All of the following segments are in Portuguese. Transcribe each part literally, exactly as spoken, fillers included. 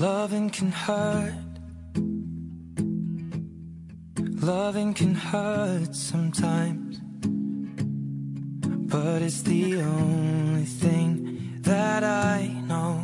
Loving can hurt. Loving can hurt sometimes, but it's the only thing that I know.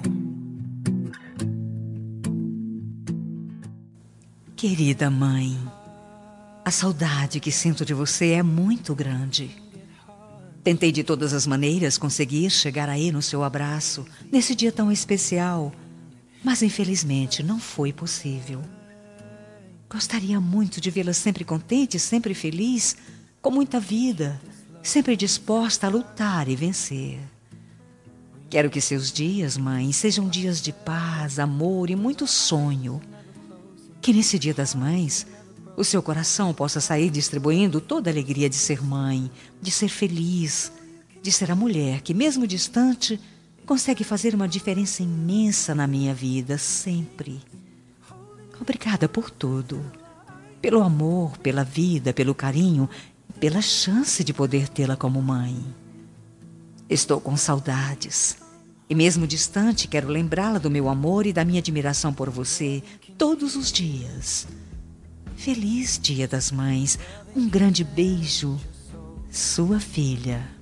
Querida mãe, a saudade que sinto de você é muito grande. Tentei de todas as maneiras conseguir chegar aí no seu abraço, nesse dia tão especial, mas infelizmente não foi possível. Gostaria muito de vê-la sempre contente, sempre feliz, com muita vida, sempre disposta a lutar e vencer. Quero que seus dias, mãe, sejam dias de paz, amor e muito sonho. Que nesse Dia das Mães, o seu coração possa sair distribuindo toda a alegria de ser mãe, de ser feliz, de ser a mulher que, mesmo distante, consegue fazer uma diferença imensa na minha vida, sempre. Obrigada por tudo, pelo amor, pela vida, pelo carinho, pela chance de poder tê-la como mãe. Estou com saudades e mesmo distante quero lembrá-la do meu amor e da minha admiração por você todos os dias. Feliz Dia das Mães, um grande beijo, sua filha.